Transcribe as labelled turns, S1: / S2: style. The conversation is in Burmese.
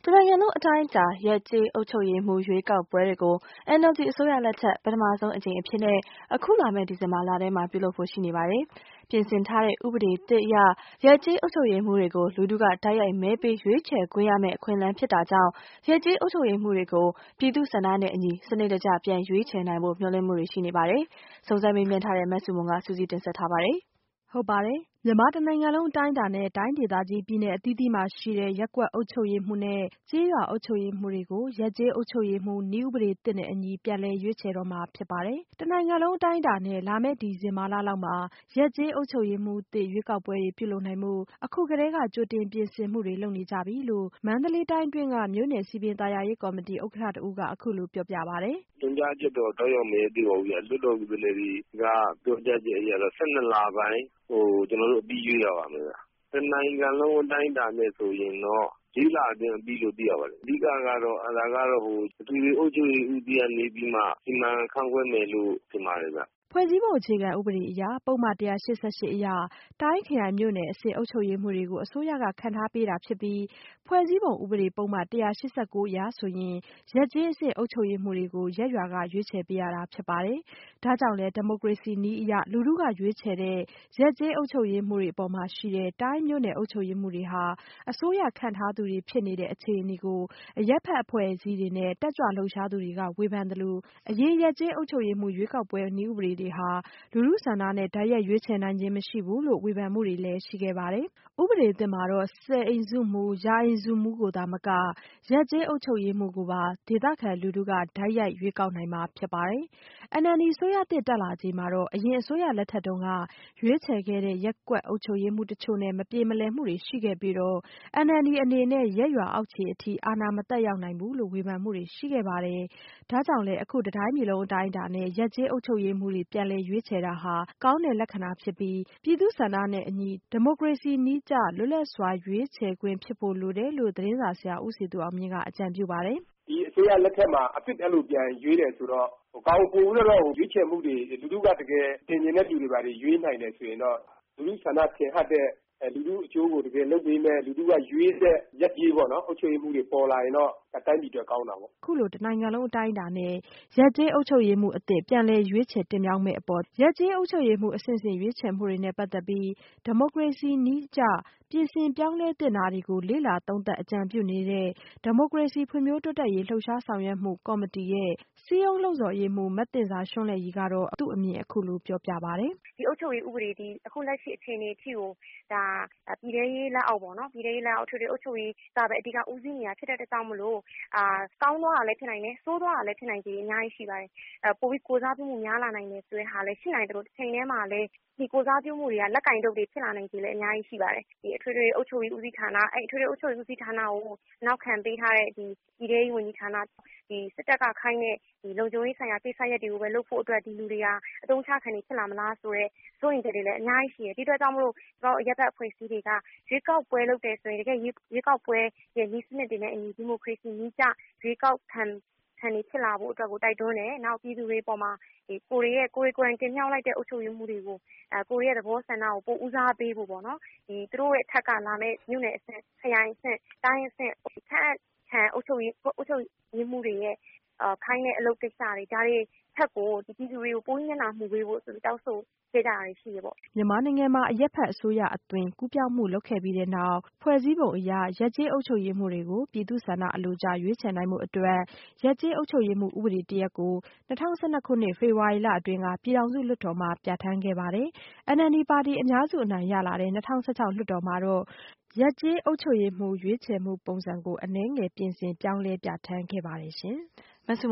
S1: တနိုင်ငံလုံးအတိုင်းအတာရပ်ကျေးအုပ်ချုပ်ရေးမှူးရွေးကောက်ပွဲတွေကို NLD အစိုးရလက်ထက်ပထမဆုံးအကြိမ်အဖြစ်နဲ့အခုလာမယ့်ဒီဇင်ဘာလထဲမှာပြုလုပ်ဖို့ရှိနေပါတယ်။ပြင်ဆင်ထားတဲ့ဥပဒေသစ်အရရပ်ကျေးအုပ်ချုပ်ရေးမှူးတွေကိုလူထုကတိုက်ရိုက်မဲပေးရွေးချယ်ခွင့်ရမယ့်အခွင့်အလမ်းဖြစ်တာကြောင့်ရပ်ကျေးအုပ်ချုပ်ရေးမှူးတွေကိုပြည်သူ့ဆန္ဒနဲ့အညီစနစ်တကျပြန်ရွေးချယ်နိုင်ဖို့မျှော်လင့်မှုတွေရှိနေပါတယ်။စုံစမ်းမေးမြန်းထားတဲ့မဆုမွန်ကစုစည်းတင်ဆက်ထားပါတယ်။
S2: ဟုတ်ပါတယ်။မြန်မာတနိုင်ငံလုံးအတိုင်းအတာနဲ့တိုင်းဒေသကြီးပြည်နယ်အသီးသီးမှာရှိတဲ့ရပ်ကွက်အုပ်ချုပ်ရေးမှူးနဲ့ကျေးရွာအုပ်ချုပ်ရေးမှူးတွေကိုရပ်ကျေးအုပ်ချုပ်ရေးမှူးနည်းဥပဒေသစ်နဲ့အညီပြန်လည်ရွေးချယ်တော့မှာဖြစ်ပါတယ်။တနိုင်ငံလုံးအတိုင်းအတာနဲ့လာမယ့်ဒီဇင်ဘာလလောက်မှာရပ်ကျေးအုပ်ချုပ်ရေးမှူးသစ်ရွေးကောက်ပွဲတွေပြုလုပ်နိုင်ဖို့အခုကတည်းကကြိုတင်ပြင်ဆင်မှုတွေလုပ်နေကြပြီလို့မန္တလေးတိုင်းအတွင်းကမြို့နယ်စည်ပင်သာယာရေးကော်မတီဥက္ကဋ္ဌတဦးကအခုလိုပြောပြပါတယ်
S3: ။ညွှန်ကြားချက်တော့တောက်ရောက်မယ်သိပါဘူးဗျ။လွှတ်တော်ကိုယ်စားလှယ်တွေကပြောကြားချက်အရတော့12လပိုင်းကျွန်တော်တို့အပြီးရွေးရပါမယ်ဗျ။တနိုင်ငံလုံးအတိုင်းအတာနဲ့ဆိုရင်တော့၄လအတွင်းအပြီးလို့သိရပါတယ်။အဓိကကတော့အထွေထွေအုပ်ချုပ်ရေးဦးစီးကနေပြီးမှစီမံခန့်ခွဲမယ်လို့ထင်ပါတယ်ဗျ။
S2: ဖွဲ့စည်းပုံအခြေခံဥပဒေအရပုဒ်မ188အရတိုင်းခရိုင်မြို့နယ်အဆင့်အုပ်ချုပ်ရေးမှူးတွေကိုအစိုးရကခန့်ထားပေးတာဖြစ်ပြီးဖွဲ့စည်းပုံဥပဒေပုဒ်မ189အရဆိုရင်ရပ်ကျေးအဆင့်အုပ်ချုပ်ရေးမှူးတွေကိုရပ်ရွာကရွေးချယ်ပေးရတာဖြစ်ပါတယ်။ဒါကြောင့်လည်းဒီမိုကရေစီနည်းအရလူထုကရွေးချယ်တဲ့ရပ်ကျေးအုပ်ချုပ်ရေးမှူးတွေအပေါ်မှာရှိတဲ့တိုင်းမြို့နယ်အုပ်ချုပ်ရေးမှူးတွေဟာအစိုးရခန့်ထားသူတွေဖြစ်နေတဲ့အခြေအနေကိုအရပ်ဖက်အဖွဲ့အစည်းတွေနဲ့တက်ကြွလှုပ်ရှားသူတွေကဝေဖန်သလိုအရင်ရပ်ကျေးအုပ်ချုပ်ရေးမှူးရွေးကောက်ပွဲနည်းဥပဒေတွေဟာလူထုဆန္ဒနဲ့တိုက်ရိုက်ရွေးချယ်နိုင်ခြင်းမရှိဘူးလို့ဝေဖန်မှုတွေလည်းရှိခဲ့ပါတယ်။ဥပဒေသစ်မှာတော့ဆယ်အိမ်စုမှူး၊ရာအိမ်စုမှူးကိုသာမကရပ်ကျေးအုပ်ချုပ်ရေးမှူးကိုပါဒေသခံလူထုကတိုက်ရိုက်ရွေးကောက်နိုင်မှာဖြစ်ပါတယ်။ NLD အစိုးရသစ်တက်လာချိန်မှာတော့အရင်အစိုးရလက်ထက်တုန်းကရွေးချယ်ခဲ့တဲ့ရပ်ကွက်အုပ်ချုပ်ရေးမှူးတချို့နဲ့မပြေမလည်မှုတွေရှိခဲ့ပြီးNLD အနေနဲ့ရပ်ရွာအောက်ခြေအထိအာဏာမသက်ရောက်နိုင်ဘူးလို့ဝေဖန်မှုတွေရှိခဲ့ပါတယ်။ဒါကြောင့်လည်းအခုတတိုင်းပြည်လုံးအတိုင်းအတာနဲ့ရပ်ကျေးအုပ်ချုပ်ရေးမှူးတွေပြန်လည်ရွေးချယ်တာဟာကောင်းတဲ့လက္ခဏာဖြစ်ပြီးပြည်သူ့ဆန္ဒနဲ့အညီဒီမိုကရေစီနည်းကျလွတ်လပ်စွာရွေးချယ်ခွင့်ဖြစ်ဖို့လိုတယ်လို့သတင်းစာဆရာဦးစည်သူအောင်မြင့်ကအကြံပြုပါတယ်
S4: ။ဒီအစိုးရလက်ထက်မှာအသစ်အဲ့လိုပြန်ရွေးတယ်ဆိုတော့ကောင်းပို့ပြီးတော့ရွေးချယ်မှုတွေလူထုကတကယ်တင်မြင်တဲ့လူတွေပါရွေးနိုင်တယ်ဆိုရင်တော့လူထုဆန္ဒထင်ဟပ်တဲ့လူထုအကျိုးကိုတကယ်လုပ်ပေးမဲ့လူထုကရွေးတဲ့ရပ်ကျေးပေါ့နော်အုပ်ချုပ်ရေးမှုတွေပေါ်လာရင်တော့တိုင်းပြည်အတွက်ကောင်းတာပေါ့
S2: အခုလိုတနိုင်ငံလုံးအတိုင်းအတာနဲ့ရပ်ကျေးအုပ်ချုပ်ရေးမှုအသစ်ပြန်လည်ရွေးချယ်တင်မြှောက်မဲ့အပေါ်ရပ်ကျေးအုပ်ချုပ်ရေးမှုအဆင့်ဆင့်ရွေးချယ်မှုတွေနဲ့ပတ်သက်ပြီးဒီမိုကရေစီနည်းကျပြင်ဆင်ပြောင်းလဲသင့်တာတွေကိုလေ့လာသုံးသပ်အကြံပြုနေတဲ့ဒီမိုကရေစီဖွံ့ဖြိုးတိုးတက်ရေးလှုပ်ရှားဆောင်ရွက်မှုကော်မတီရဲ့စည်းရုံးလှုံ့ဆော်ရေးမှုမသဉ္ဇာရွှန်းလဲ့ရည်ကတော့သူ့အမြင်အခုလိုပြောပြပါတယ်
S5: ဒီအုပ်ချုပ်ရေးဥပဒေဒီအခုလက်ရှိအခြေအနေအထိကိုဒါပြည်ထရေးလက်အောက်ပေါ့နော်ပြည်ထရေးလက်အောက်ထွေထွေအုပ်ချုပ်ရေးကပဲအဓိကဦးစီးနေတာဖြစ်တဲ့အတွက်ကြောင့်မလို့ကောင်းသွားတာလည်းဖြစ်နိုင်တယ်ဆိုးသွားတာလည်းဖြစ်နိုင်သေးတယ်အများကြီးရှိပါတယ်ပိုပြီးကိုစားပြုမှုများလာနိုင်တယ်ဆိုတဲ့ဟာလည်းရှိနိုင်တယ်လို့တစ်ချိန်တည်းမှာလည်းဒီကိုစားပြုမှုတွေကလက်ကင်တုပ်တွေဖြစ်လာနိုင်ခြေလည်းအများကြီးရှိပါတယ်ဒီအထွေထွေအုပ်ချုပ်ရေးဦးစီးဌာနအဲ့အထွေထွေအုပ်ချုပ်ရေးဦးစီးဌာနကိုနောက်ခံပေးထားတဲ့ဒီပြည်ထရေးဝန်ကြီးဌာနဒီစစ်တပ်ကခိုင်းတဲ့ဒီလုံခြုံရေးဆိုင်ရာကိစ္စရပ်တွေကိုပဲလုပ်ဖို့အတွက်ဒီလူတွေကအတုံးချခံနေဖြစ်လာမလားဆိုတော့စိုးရင်တွေလည်းအများကြီးရှိတယ်ဒီအတွက်ကြောင့်မလို့ကျွန်တော်ရပ်သက်အဖွဲ့အစည်းတွေကရွေးကောက်ပွဲလုပ်တယ်ဆိုရင်တကယ်ရွေးကောက်ပွဲရဲ့နည်းစနစ်တွေနဲ့အညီဒီမိုကရေစီနည်းကျရွေးကောက်ခံနေဖြစ်လာဖို့အတွက်ကိုတိုက်တွန်းတယ်နောက်ပြည်သူတွေပေါ်မှာဒီကိုယ်တိုင်တင်မြှောက်လိုက်တဲ့အုပ်ချုပ်ရေးမှုတွေကိုကိုယ်ရဲ့သဘောဆန္ဒကိုပိုဦးစားပေးဖို့ပေါ့နော်ဒီသူတို့ရဲ့အထက်ကလာမဲ့မြို့နယ်အဆင့်ခရိုင်အဆင့်တိုင်းအဆင့်ခန့်အုပ်ချုပ်ရေးမှုတွေရဲ့ခိုင်းတဲ့အလုပ်ကိစ္စတွေဒါတွေထက်ကိုဒီပြည်သူတွေကိုပိုးညံ့တာမှုပေးဖို့ဆိုပြီးတောက်ဆိုခဲ့ကြတာရှိရပေါ့
S2: မြန်မာနိုင်ငံမှာအရက်ဖက်အစိုးရအသွင်ကူးပြောင်းမှုလုပ်ခဲ့ပြီးတဲ့နောက်ဖွဲ့စည်းပုံအရရပ်ကျေးအုပ်ချုပ်ရေးမှုတွေကိုပြည်သူ့ဆန္ဒအလိုကျရွေးချယ်နိုင်မှုအတွက်ရပ်ကျေးအုပ်ချုပ်ရေးမှုဥပဒေတရပ်ကို2012ခုနှစ်ဖေဖော်ဝါရီလအတွင်းကပြည်ထောင်စုလွှတ်တော်မှာပြဋ္ဌာန်းခဲ့ပါတယ်။ NLD ပါတီအများစုအနိုင်ရလာတဲ့2016လွှတ်တော်မှာတော့ရပ်ကျေးအုပ်ချုပ်ရေးမှုရွေးချယ်မှုပုံစံကိုအနည်းငယ်ပြင်ဆင်ပြောင်းလဲပြဋ္ဌာန်းခဲ့ပါတယ်ရှင်။